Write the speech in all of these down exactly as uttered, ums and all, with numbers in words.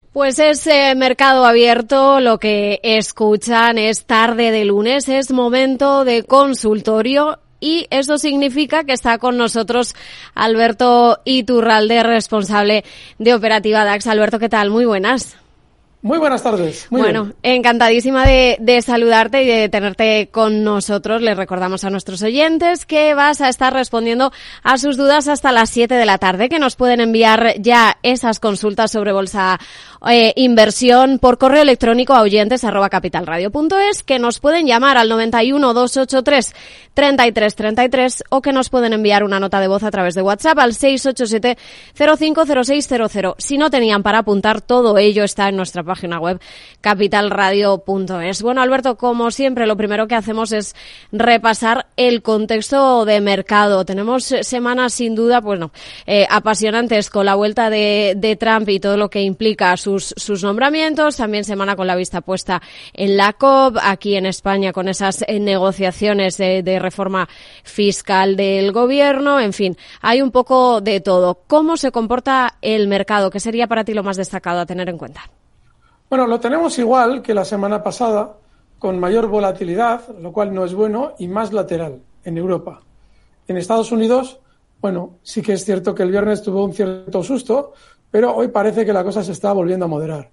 Pues es eh, Mercado Abierto, lo que escuchan es tarde de lunes, es momento de consultorio y eso significa que está con nosotros Alberto Iturralde, responsable de Operativa DAX. Alberto, ¿qué tal? Muy buenas. Muy buenas tardes. Muy bueno, bien. encantadísima de, de saludarte y de tenerte con nosotros. Les recordamos a nuestros oyentes que vas a estar respondiendo a sus dudas hasta las siete de la tarde, que nos pueden enviar ya esas consultas sobre bolsa eh, inversión por correo electrónico a oyentes arroba capitalradio punto es, que nos pueden llamar al noventa y uno, doscientos ochenta y tres, treinta y tres treinta y tres o que nos pueden enviar una nota de voz a través de WhatsApp al seis ocho siete, cero cinco cero seis cero cero. Si no tenían para apuntar, todo ello está en nuestra página web capitalradio punto es. Bueno, Alberto, como siempre, lo primero que hacemos es repasar el contexto de mercado. Tenemos semanas sin duda, bueno, eh, apasionantes con la vuelta de, de Trump y todo lo que implica sus, sus nombramientos. También semana con la vista puesta en la COP, aquí en España con esas eh, negociaciones de, de reforma fiscal del gobierno. En fin, hay un poco de todo. ¿Cómo se comporta el mercado? ¿Qué sería para ti lo más destacado a tener en cuenta? Bueno, lo tenemos igual que la semana pasada, con mayor volatilidad, lo cual no es bueno, y más lateral en Europa. En Estados Unidos, bueno, sí que es cierto que el viernes tuvo un cierto susto, pero hoy parece que la cosa se está volviendo a moderar.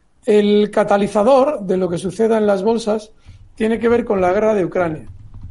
El catalizador de lo que suceda en las bolsas tiene que ver con la guerra de Ucrania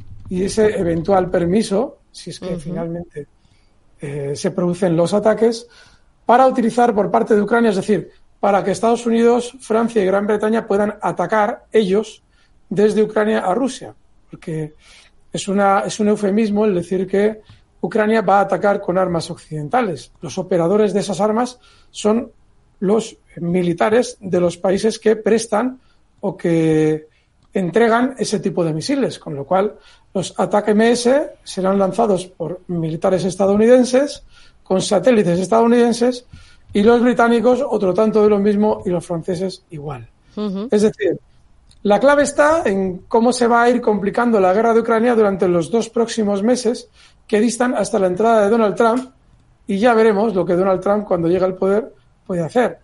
y ese eventual permiso, si es que uh-huh. finalmente eh, se producen los ataques, para utilizar por parte de Ucrania, es decir, para que Estados Unidos, Francia y Gran Bretaña puedan atacar ellos desde Ucrania a Rusia. Porque es, una, es un eufemismo el decir que Ucrania va a atacar con armas occidentales. Los operadores de esas armas son los militares de los países que prestan o que entregan ese tipo de misiles, con lo cual los A T A C M S serán lanzados por militares estadounidenses con satélites estadounidenses y los británicos otro tanto de lo mismo y los franceses igual. Uh-huh. Es decir, la clave está en cómo se va a ir complicando la guerra de Ucrania durante los dos próximos meses que distan hasta la entrada de Donald Trump y ya veremos lo que Donald Trump cuando llegue al poder puede hacer.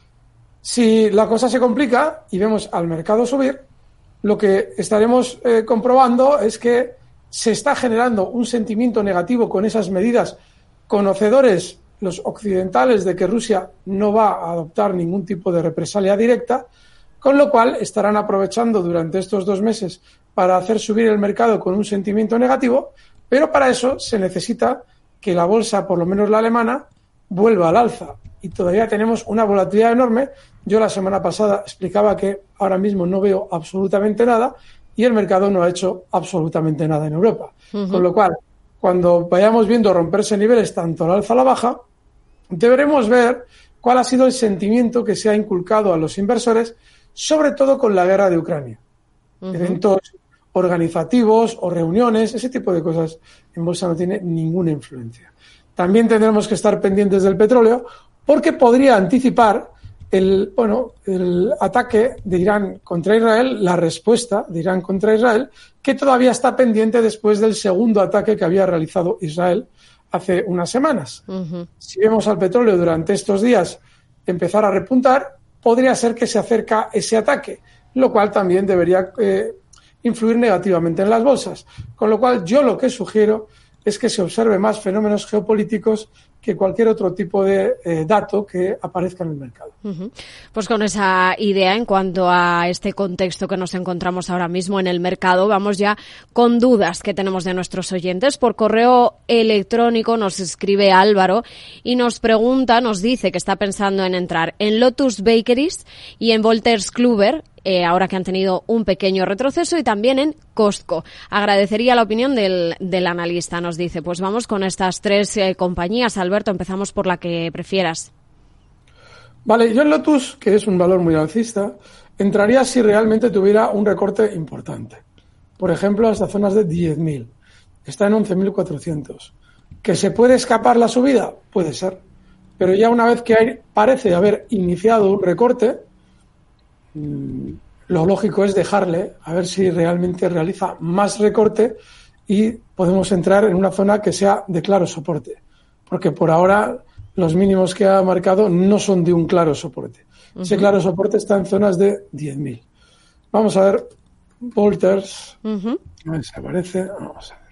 Si la cosa se complica y vemos al mercado subir, lo que estaremos eh, comprobando es que se está generando un sentimiento negativo con esas medidas, conocedores los occidentales de que Rusia no va a adoptar ningún tipo de represalia directa, con lo cual estarán aprovechando durante estos dos meses para hacer subir el mercado con un sentimiento negativo, pero para eso se necesita que la bolsa, por lo menos la alemana, vuelva al alza. Y todavía tenemos una volatilidad enorme. Yo la semana pasada explicaba que ahora mismo no veo absolutamente nada y el mercado no ha hecho absolutamente nada en Europa. Uh-huh. Con lo cual, cuando vayamos viendo romperse niveles tanto al alza a la baja, deberemos ver cuál ha sido el sentimiento que se ha inculcado a los inversores, sobre todo con la guerra de Ucrania. Uh-huh. Eventos organizativos o reuniones, ese tipo de cosas en bolsa no tiene ninguna influencia. También tendremos que estar pendientes del petróleo porque podría anticipar el, bueno, el ataque de Irán contra Israel, la respuesta de Irán contra Israel, que todavía está pendiente después del segundo ataque que había realizado Israel hace unas semanas. Uh-huh. Si vemos al petróleo durante estos días empezar a repuntar, podría ser que se acerca ese ataque, lo cual también debería eh, influir negativamente en las bolsas. Con lo cual, yo lo que sugiero es que se observe más fenómenos geopolíticos que cualquier otro tipo de eh, dato que aparezca en el mercado. Uh-huh. Pues con esa idea en cuanto a este contexto que nos encontramos ahora mismo en el mercado, vamos ya con dudas que tenemos de nuestros oyentes. Por correo electrónico nos escribe Álvaro y nos pregunta, nos dice que está pensando en entrar en Lotus Bakeries y en Wolters Kluwer, Eh, ahora que han tenido un pequeño retroceso, y también en Costco. Agradecería la opinión del, del analista, nos dice. Pues vamos con estas tres eh, compañías. Alberto, empezamos por la que prefieras. Vale, yo en Lotus, que es un valor muy alcista, entraría si realmente tuviera un recorte importante. Por ejemplo, hasta zonas de diez mil. Está en once mil cuatrocientos. ¿Que se puede escapar la subida? Puede ser. Pero ya una vez que hay, parece haber iniciado un recorte, lo lógico es dejarle a ver si realmente realiza más recorte y podemos entrar en una zona que sea de claro soporte, porque por ahora los mínimos que ha marcado no son de un claro soporte. Uh-huh. Ese claro soporte está en zonas de diez mil. Vamos a ver Volters. Uh-huh. A ver si aparece. Vamos a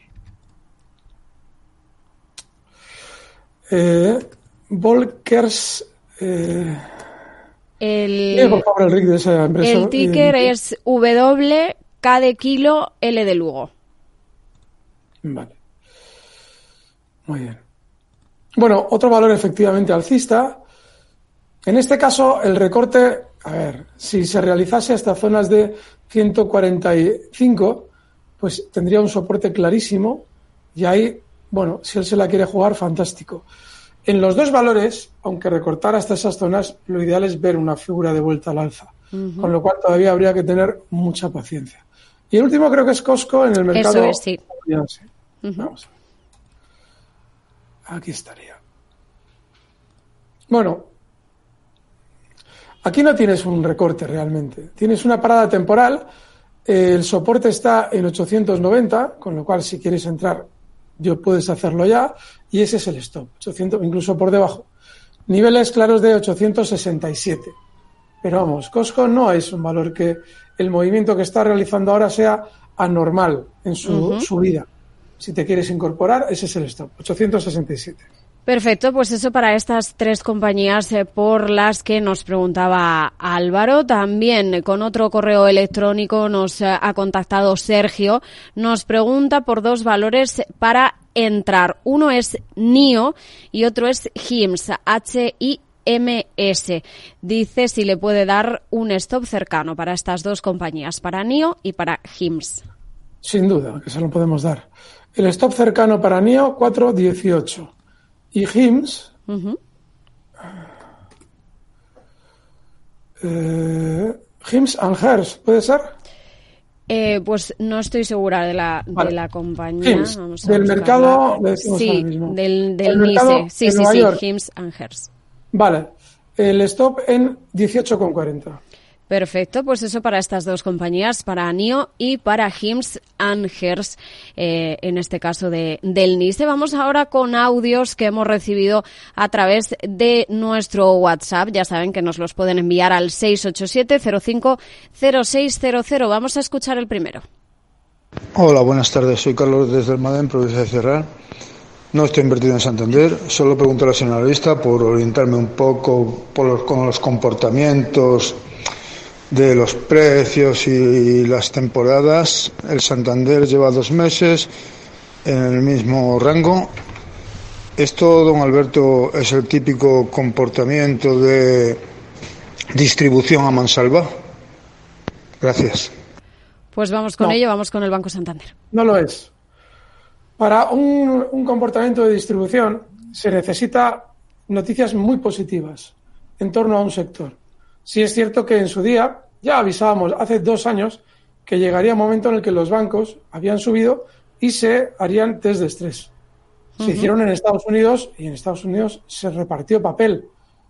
ver. Eh, Volkers. Eh, el, por favor, el, de esa empresa, el ticker de es W K de kilo L de Lugo. Vale. Muy bien. Bueno, otro valor efectivamente alcista. En este caso, el recorte, a ver, si se realizase hasta zonas de ciento cuarenta y cinco, pues tendría un soporte clarísimo y ahí, bueno, si él se la quiere jugar, fantástico. En los dos valores, aunque recortar hasta esas zonas, lo ideal es ver una figura de vuelta al alza, uh-huh. con lo cual todavía habría que tener mucha paciencia. Y el último creo que es Costco en el mercado. Eso es, sí. Uh-huh. Vamos a ver. Aquí estaría. Bueno, aquí no tienes un recorte realmente. Tienes una parada temporal. Eh, el soporte está en ochocientos noventa, con lo cual si quieres entrar, yo puedes hacerlo ya. Y ese es el stop, ochocientos, incluso por debajo. Niveles claros de ochocientos sesenta y siete. Pero vamos, Costco no es un valor que el movimiento que está realizando ahora sea anormal en su uh-huh. subida. Si te quieres incorporar, ese es el stop, ochocientos sesenta y siete. Perfecto, pues eso para estas tres compañías eh, por las que nos preguntaba Álvaro. También con otro correo electrónico nos eh, ha contactado Sergio. Nos pregunta por dos valores para entrar. Uno es NIO y otro es HIMS, H I M S. Dice si le puede dar un stop cercano para estas dos compañías, para NIO y para HIMS. Sin duda, que se lo podemos dar. El stop cercano para NIO, cuatro dieciocho. Y HIMS, uh-huh. eh, HIMS and Hers, ¿puede ser? Eh, pues no estoy segura de la, vale. de la compañía. HIMS, Vamos a del mercado, le decimos sí, ahora mismo. del, del NICE, sí, sí, sí, HIMS and Hers. Vale, el stop en dieciocho con cuarenta. Perfecto, pues eso para estas dos compañías, para NIO y para HIMS and Hers, eh, en este caso de, del NICE. Vamos ahora con audios que hemos recibido a través de nuestro WhatsApp. Ya saben que nos los pueden enviar al seis ocho siete cero cinco cero seis cero cero. Vamos a escuchar el primero. Hola, buenas tardes. Soy Carlos desde el Madén, provincia de Ferrol. No estoy invertido en Santander, solo pregunto a la señora analista por orientarme un poco por los, con los comportamientos de los precios y las temporadas. El Santander lleva dos meses en el mismo rango. Esto, don Alberto, es el típico comportamiento de distribución a mansalva. Gracias. Pues vamos con no, ello, vamos con el Banco Santander. No lo es. Para un, un comportamiento de distribución se necesita noticias muy positivas en torno a un sector. Sí es cierto que en su día ya avisábamos hace dos años que llegaría un momento en el que los bancos habían subido y se harían test de estrés. Se uh-huh. hicieron en Estados Unidos y en Estados Unidos se repartió papel.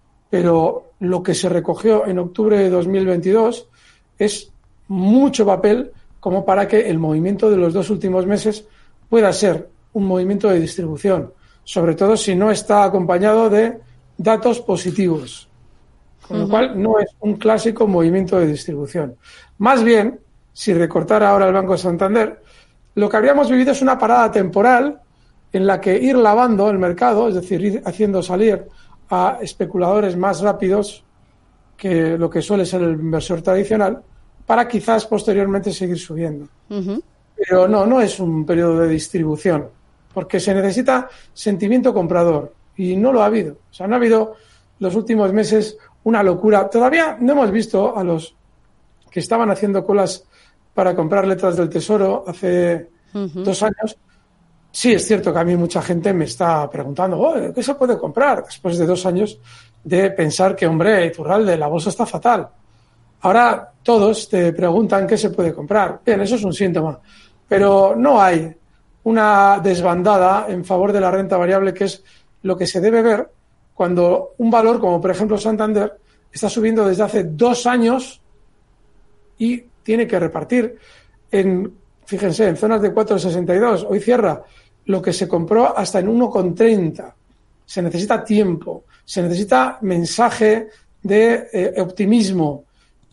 Pero lo que se recogió en octubre de dos mil veintidós es mucho papel como para que el movimiento de los dos últimos meses pueda ser un movimiento de distribución, sobre todo si no está acompañado de datos positivos. Con lo uh-huh. cual no es un clásico movimiento de distribución. Más bien, si recortara ahora el Banco Santander, lo que habríamos vivido es una parada temporal en la que ir lavando el mercado, es decir, ir haciendo salir a especuladores más rápidos que lo que suele ser el inversor tradicional, para quizás posteriormente seguir subiendo. Uh-huh. Pero no, no es un periodo de distribución, porque se necesita sentimiento comprador, y no lo ha habido. O sea, no ha habido los últimos meses una locura. Todavía no hemos visto a los que estaban haciendo colas para comprar letras del Tesoro hace uh-huh. dos años. Sí, es cierto que a mí mucha gente me está preguntando, oh, ¿qué se puede comprar? Después de dos años de pensar que, hombre, Iturralde, la bolsa está fatal. Ahora todos te preguntan qué se puede comprar. Bien, eso es un síntoma. Pero no hay una desbandada en favor de la renta variable, que es lo que se debe ver cuando un valor como, por ejemplo, Santander está subiendo desde hace dos años y tiene que repartir en, fíjense, en zonas de cuatro sesenta y dos. Hoy cierra lo que se compró hasta en uno treinta. Se necesita tiempo, se necesita mensaje de eh, optimismo.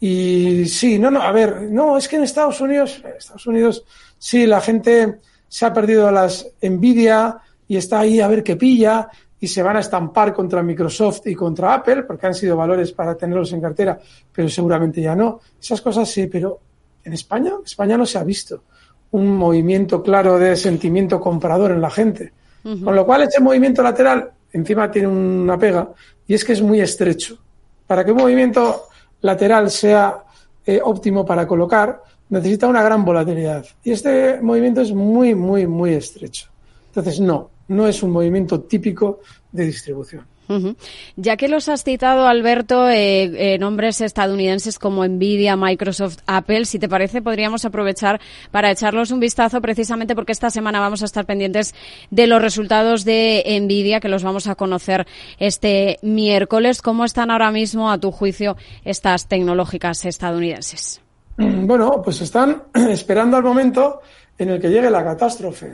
Y sí, no, no, a ver, no, es que en Estados Unidos, Estados Unidos, sí, la gente se ha perdido las Nvidia y está ahí a ver qué pilla y se van a estampar contra Microsoft y contra Apple, porque han sido valores para tenerlos en cartera, pero seguramente ya no. Esas cosas sí, pero en España, en España no se ha visto un movimiento claro de sentimiento comprador en la gente. Uh-huh. Con lo cual, ese movimiento lateral encima tiene una pega, y es que es muy estrecho. Para que un movimiento lateral sea eh, óptimo para colocar, necesita una gran volatilidad. Y este movimiento es muy, muy, muy estrecho. Entonces, no, no es un movimiento típico de distribución. Uh-huh. Ya que los has citado, Alberto, eh, eh, nombres estadounidenses como Nvidia, Microsoft, Apple, si te parece podríamos aprovechar para echarlos un vistazo, precisamente porque esta semana vamos a estar pendientes de los resultados de Nvidia, que los vamos a conocer este miércoles. ¿Cómo están ahora mismo, a tu juicio, estas tecnológicas estadounidenses? Bueno, pues están esperando al momento en el que llegue la catástrofe.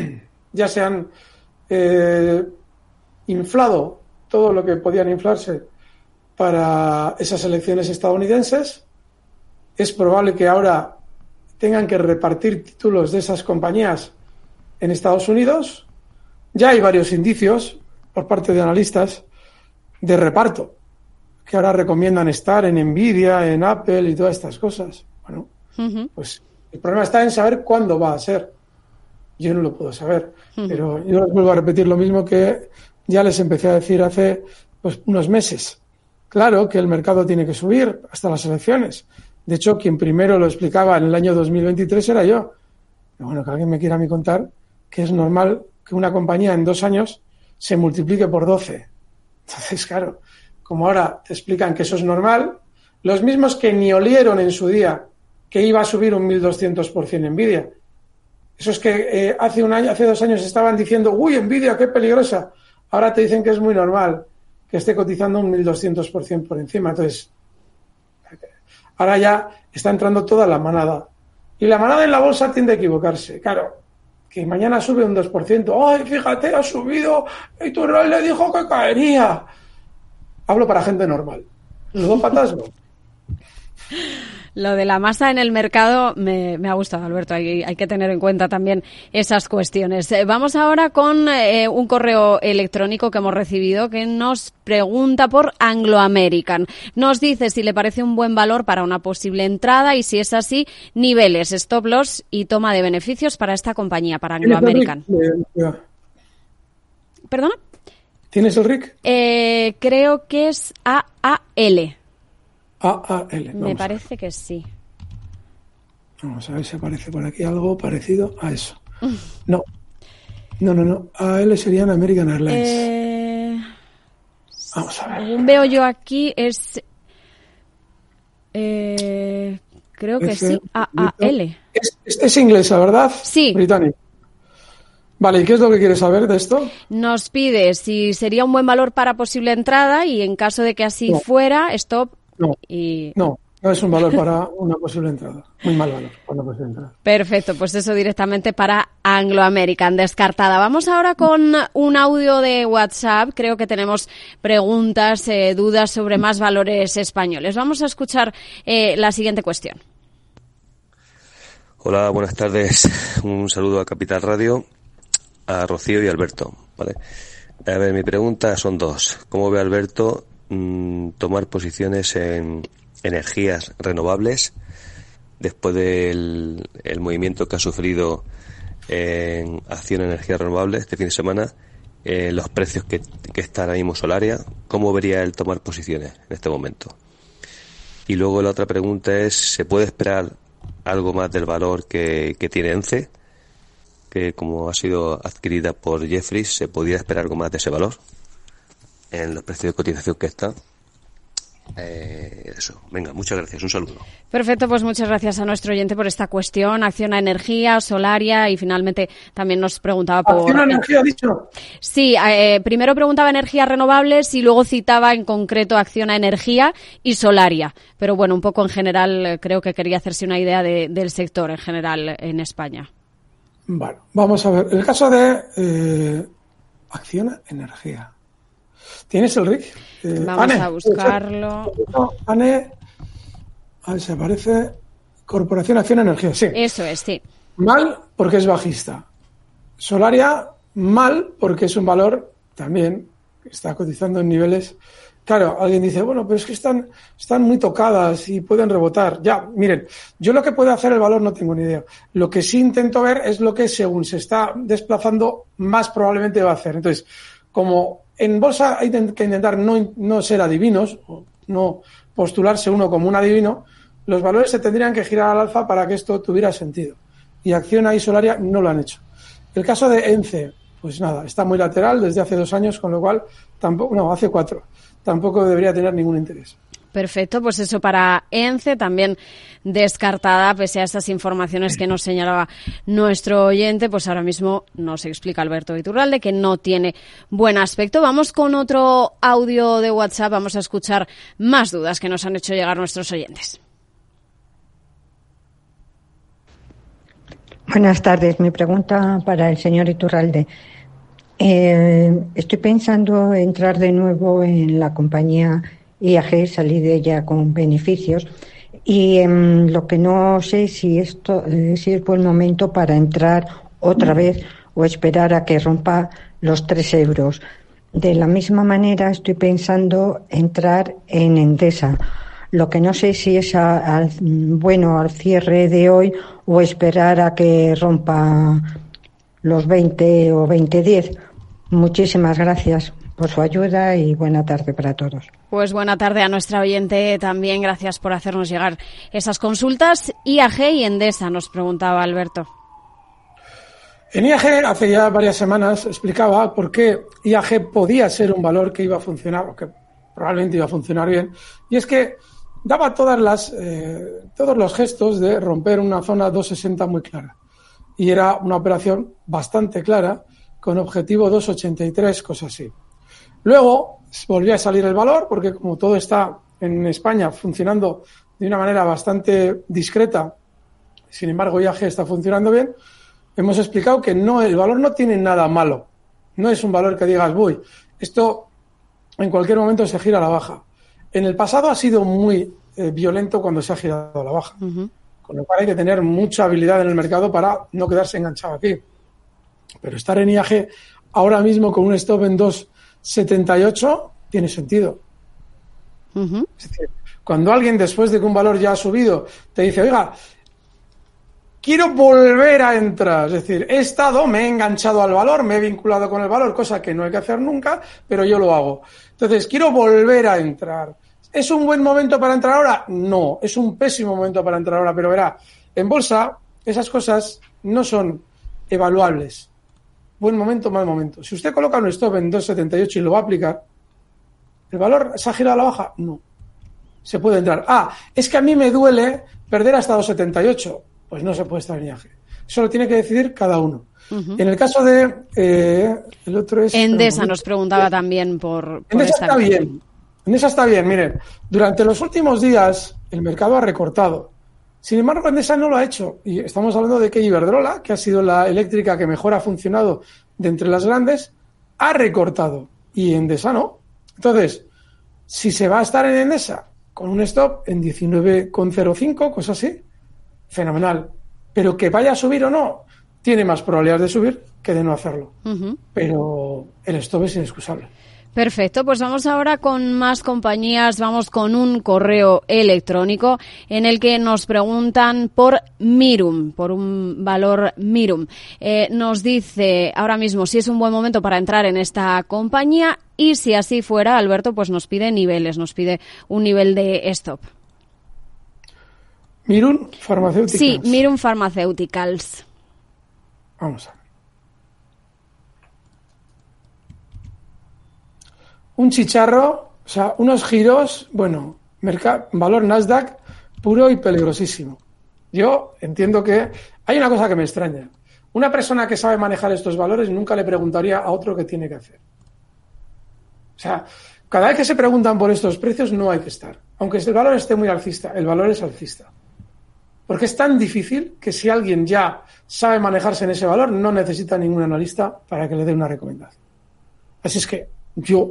Ya se han eh, inflado todo lo que podían inflarse para esas elecciones estadounidenses. Es probable que ahora tengan que repartir títulos de esas compañías en Estados Unidos. Ya hay varios indicios por parte de analistas de reparto, que ahora recomiendan estar en Nvidia, en Apple y todas estas cosas. Bueno, uh-huh. Pues el problema está en saber cuándo va a ser. Yo no lo puedo saber, uh-huh. Pero yo les vuelvo a repetir lo mismo que ya les empecé a decir hace pues, unos meses. Claro que el mercado tiene que subir hasta las elecciones. De hecho, quien primero lo explicaba en el año dos mil veintitrés era yo. Pero bueno, que alguien me quiera a mí contar que es normal que una compañía en dos años se multiplique por doce. Entonces, claro, como ahora te explican que eso es normal, los mismos que ni olieron en su día que iba a subir un mil doscientos por ciento Nvidia. Esos que eh, hace un año, hace dos años estaban diciendo, uy, Nvidia, qué peligrosa. Ahora te dicen que es muy normal que esté cotizando un mil doscientos por ciento por encima. Entonces, ahora ya está entrando toda la manada. Y la manada en la bolsa tiende a equivocarse. Claro, que mañana sube un dos por ciento. ¡Ay, fíjate, ha subido! Y Turral le dijo que caería. Hablo para gente normal. Los dos patas no. Lo de la masa en el mercado me, me ha gustado, Alberto. Hay, hay que tener en cuenta también esas cuestiones. Eh, vamos ahora con eh, un correo electrónico que hemos recibido que nos pregunta por Anglo American. Nos dice si le parece un buen valor para una posible entrada y, si es así, niveles, stop loss y toma de beneficios para esta compañía, para Anglo American. ¿Perdona? ¿Tienes el R I C? Eh, creo que es A A L. A A L. Me parece que sí. Vamos a ver si aparece por aquí algo parecido a eso. No. No, no, no. A A L serían American Airlines. Eh... Vamos a ver. Según veo yo aquí es... Eh... Creo que sí. A A L. Es, es, es inglesa, ¿verdad? Sí. Británica. Vale, ¿y qué es lo que quieres saber de esto? Nos pide si sería un buen valor para posible entrada y, en caso de que así no. fuera, stop. No, y... no, no es un valor para una posible entrada. Muy mal valor para una posible entrada. Perfecto, pues eso directamente para Anglo American, descartada. Vamos ahora con un audio de WhatsApp. Creo que tenemos preguntas, eh, dudas sobre más valores españoles. Vamos a escuchar eh, la siguiente cuestión. Hola, buenas tardes. Un saludo a Capital Radio, a Rocío y Alberto. Vale. A ver, mi pregunta son dos. ¿Cómo ve Alberto mmm, tomar posiciones en energías renovables después del el movimiento que ha sufrido en Acciona Energías Renovables este fin de semana, eh, los precios que, que está ahora mismo Solaria? ¿Cómo vería él tomar posiciones en este momento? Y luego la otra pregunta es, ¿se puede esperar algo más del valor que, que tiene ENCE? Que como ha sido adquirida por Jefferies, ¿se podría esperar algo más de ese valor en los precios de cotización que está? Eh, eso, venga, muchas gracias, un saludo. Perfecto, pues muchas gracias a nuestro oyente por esta cuestión. Acciona Energía, Solaria, y finalmente también nos preguntaba por... ¿Acciona Energía, ha dicho? Sí, eh, primero preguntaba energías renovables y luego citaba en concreto Acciona Energía y Solaria. Pero bueno, un poco en general creo que quería hacerse una idea de, del sector en general en España. Bueno, vamos a ver. El caso de eh, Acciona Energía. ¿Tienes el R I C? Eh, Vamos Ane, a buscarlo. Ane, a ver si aparece. Corporación Acciona Energía, sí. Eso es, sí. Mal porque es bajista. Solaria, mal porque es un valor también que está cotizando en niveles. Claro, alguien dice, bueno, pero es que están, están muy tocadas y pueden rebotar. Ya, miren, yo lo que puede hacer el valor no tengo ni idea. Lo que sí intento ver es lo que según se está desplazando más probablemente va a hacer. Entonces, como en bolsa hay que intentar no, no ser adivinos, o no postularse uno como un adivino, los valores se tendrían que girar al alza para que esto tuviera sentido. Y Acciona y Solaria no lo han hecho. El caso de ENCE, pues nada, está muy lateral desde hace dos años, con lo cual tampoco, no, hace cuatro. Tampoco debería tener ningún interés. Perfecto, pues eso para ENCE también descartada, pese a estas informaciones que nos señalaba nuestro oyente, pues ahora mismo nos explica Alberto Iturralde que no tiene buen aspecto. Vamos con otro audio de WhatsApp, vamos a escuchar más dudas que nos han hecho llegar nuestros oyentes. Buenas tardes, mi pregunta para el señor Iturralde. Eh, estoy pensando entrar de nuevo en la compañía I A G, salir de ella con beneficios y eh, lo que no sé si esto eh, si es buen momento para entrar otra vez o esperar a que rompa los tres euros. De la misma manera estoy pensando entrar en Endesa. Lo que no sé si es a, a, bueno al cierre de hoy o esperar a que rompa los veinte o veinte diez. Muchísimas gracias por su ayuda y buena tarde para todos. Pues buena tarde a nuestra oyente también. Gracias por hacernos llegar esas consultas. I A G y Endesa, nos preguntaba Alberto. En I A G hace ya varias semanas explicaba por qué I A G podía ser un valor que iba a funcionar, o que probablemente iba a funcionar bien. Y es que daba todas las, eh, todos los gestos de romper una zona dos sesenta muy clara. Y era una operación bastante clara, con objetivo dos ochenta y tres, cosas así. Luego volvió a salir el valor, porque como todo está en España funcionando de una manera bastante discreta, sin embargo I A G está funcionando bien, hemos explicado que no, el valor no tiene nada malo. No es un valor que digas, uy, esto en cualquier momento se gira a la baja. En el pasado ha sido muy eh, violento cuando se ha girado a la baja. Uh-huh. Con lo cual hay que tener mucha habilidad en el mercado para no quedarse enganchado aquí. Pero estar en I A G ahora mismo con un stop en dos setenta y ocho tiene sentido. Uh-huh. Es decir, cuando alguien después de que un valor ya ha subido te dice, oiga, quiero volver a entrar, es decir, he estado, me he enganchado al valor, me he vinculado con el valor, cosa que no hay que hacer nunca, pero yo lo hago. Entonces, quiero volver a entrar. ¿Es un buen momento para entrar ahora? No, es un pésimo momento para entrar ahora, pero verá, en bolsa esas cosas no son evaluables. Buen momento, mal momento. Si usted coloca un stop en dos setenta y ocho y lo va a aplicar, ¿el valor se ha girado a la baja? No. Se puede entrar. Ah, es que a mí me duele perder hasta dos setenta y ocho. Pues no se puede estar en I A G. Eso lo tiene que decidir cada uno. Uh-huh. En el caso de... Eh, el otro es... Endesa nos preguntaba también por... por Endesa esta está bien. Endesa está bien. Miren, durante los últimos días el mercado ha recortado. Sin embargo, Endesa no lo ha hecho. Y estamos hablando de que Iberdrola, que ha sido la eléctrica que mejor ha funcionado de entre las grandes, ha recortado. Y Endesa no. Entonces, si se va a estar en Endesa con un stop en diecinueve coma cero cinco, cosas así, fenomenal. Pero que vaya a subir o no, tiene más probabilidades de subir que de no hacerlo. Uh-huh. Pero el stop es inexcusable. Perfecto, pues vamos ahora con más compañías, vamos con un correo electrónico en el que nos preguntan por Mirum, por un valor Mirum. Eh, nos dice ahora mismo si es un buen momento para entrar en esta compañía y si así fuera, Alberto, pues nos pide niveles, nos pide un nivel de stop. Mirum Pharmaceuticals. Sí, Mirum Pharmaceuticals. Vamos a ver. Un chicharro, o sea, unos giros, bueno, mercado, valor Nasdaq puro y peligrosísimo. Yo entiendo que hay una cosa que me extraña. Una persona que sabe manejar estos valores nunca le preguntaría a otro qué tiene que hacer. O sea, cada vez que se preguntan por estos precios no hay que estar. Aunque el valor esté muy alcista, el valor es alcista. Porque es tan difícil que si alguien ya sabe manejarse en ese valor, no necesita ningún analista para que le dé una recomendación. Así es que yo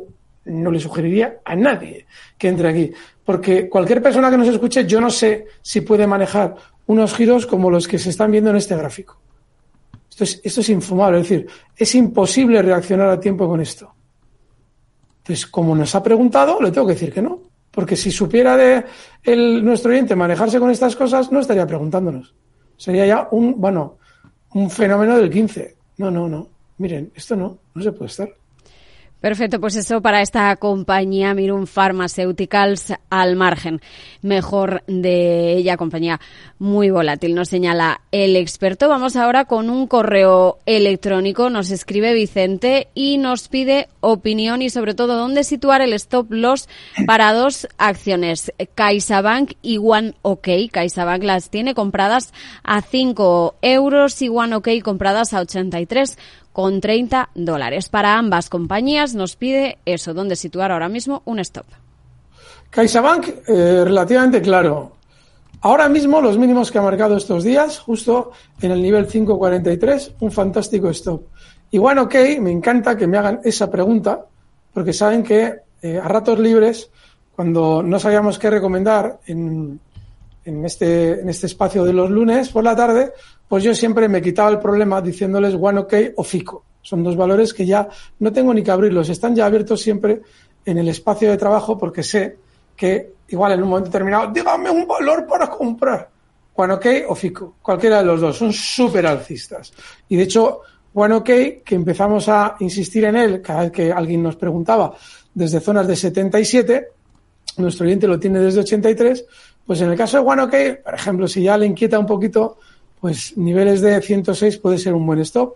no le sugeriría a nadie que entre aquí. Porque cualquier persona que nos escuche, yo no sé si puede manejar unos giros como los que se están viendo en este gráfico. Esto es, esto es infumable, es decir, es imposible reaccionar a tiempo con esto. Entonces, como nos ha preguntado, le tengo que decir que no. Porque si supiera de el, nuestro oyente manejarse con estas cosas, no estaría preguntándonos. Sería ya un, bueno, un fenómeno del quince. No, no, no. Miren, esto no, no se puede estar. Perfecto, pues eso para esta compañía Mirum Pharmaceuticals al margen. Mejor de ella, compañía muy volátil, nos señala el experto. Vamos ahora con un correo electrónico. Nos escribe Vicente y nos pide opinión y sobre todo dónde situar el stop loss para dos acciones, CaixaBank y OneOK. CaixaBank las tiene compradas a cinco euros y OneOK compradas a ochenta y tres con treinta dólares. Para ambas compañías nos pide eso, dónde situar ahora mismo un stop. CaixaBank, eh, relativamente claro. Ahora mismo los mínimos que ha marcado estos días, justo en el nivel cinco cuarenta y tres, un fantástico stop. Y bueno, ok, me encanta que me hagan esa pregunta, porque saben que eh, a ratos libres, cuando no sabíamos qué recomendar en, en, este, en este espacio de los lunes por la tarde, pues yo siempre me quitaba el problema diciéndoles OneOK o FICO. Son dos valores que ya no tengo ni que abrirlos, están ya abiertos siempre en el espacio de trabajo porque sé que igual en un momento determinado, dígame un valor para comprar. OneOK o FICO, cualquiera de los dos, son súper alcistas. Y de hecho, OneOK, que empezamos a insistir en él cada vez que alguien nos preguntaba desde zonas de setenta y siete, nuestro oyente lo tiene desde ochenta y tres, pues en el caso de OneOK, por ejemplo, si ya le inquieta un poquito, pues niveles de ciento seis puede ser un buen stop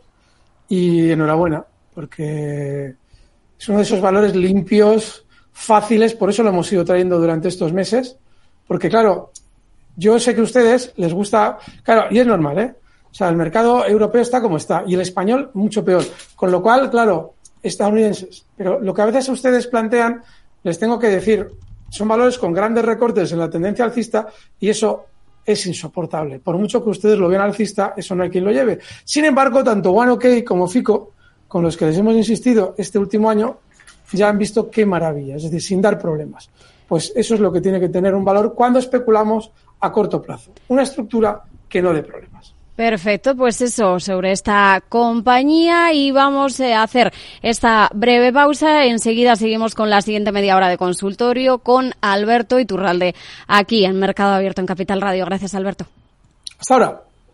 y enhorabuena, porque es uno de esos valores limpios, fáciles, por eso lo hemos ido trayendo durante estos meses, porque claro, yo sé que a ustedes les gusta, claro, y es normal, ¿eh? O sea, el mercado europeo está como está y el español mucho peor, con lo cual, claro, estadounidenses, pero lo que a veces ustedes plantean, les tengo que decir, son valores con grandes recortes en la tendencia alcista y eso es insoportable. Por mucho que ustedes lo vean alcista, eso no hay quien lo lleve. Sin embargo, tanto OneOK como FICO, con los que les hemos insistido este último año, ya han visto qué maravilla, es decir, sin dar problemas. Pues eso es lo que tiene que tener un valor cuando especulamos a corto plazo. Una estructura que no dé problemas. Perfecto, pues eso sobre esta compañía y vamos a hacer esta breve pausa. Enseguida seguimos con la siguiente media hora de consultorio con Alberto Iturralde aquí en Mercado Abierto en Capital Radio. Gracias, Alberto. Hasta ahora.